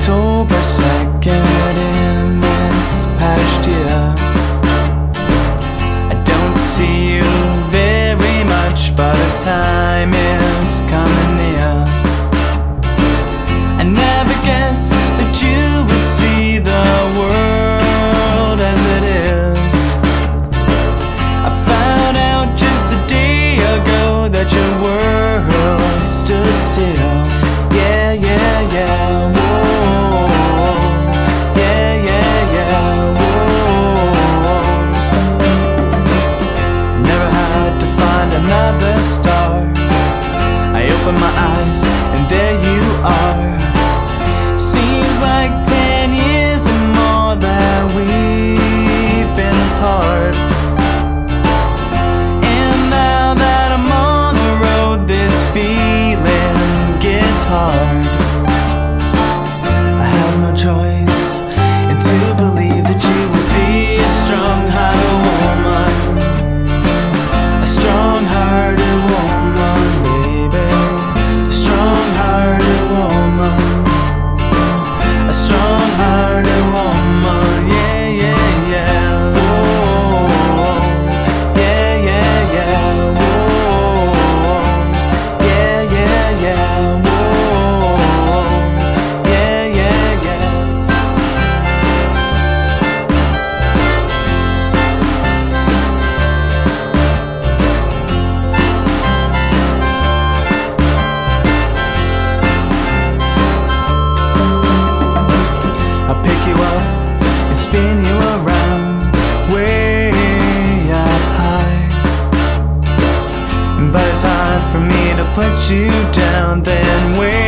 October 2nd in this past year. I don't see you very much, but a time is coming near. I never guessed that you would see the world as it is. I found out just a day ago that your world stood still. Yeah, yeah, yeah, whoa. Yeah, yeah, yeah, whoa. Never had to find another star. I open my eyes and there you are. Seems like 10 years or more that we've been apart. And now that I'm on the road, this feeling gets hard. I have no choice and to believe that you would be a strong-hearted woman. A strong-hearted woman, baby. A strong-hearted woman. A strong-hearted woman, yeah, yeah, yeah. Whoa, yeah, yeah, yeah. Whoa, yeah, yeah, yeah. Whoa, yeah, yeah, yeah. I'll pick you up and spin you around way up high. But it's hard for me to put you down then way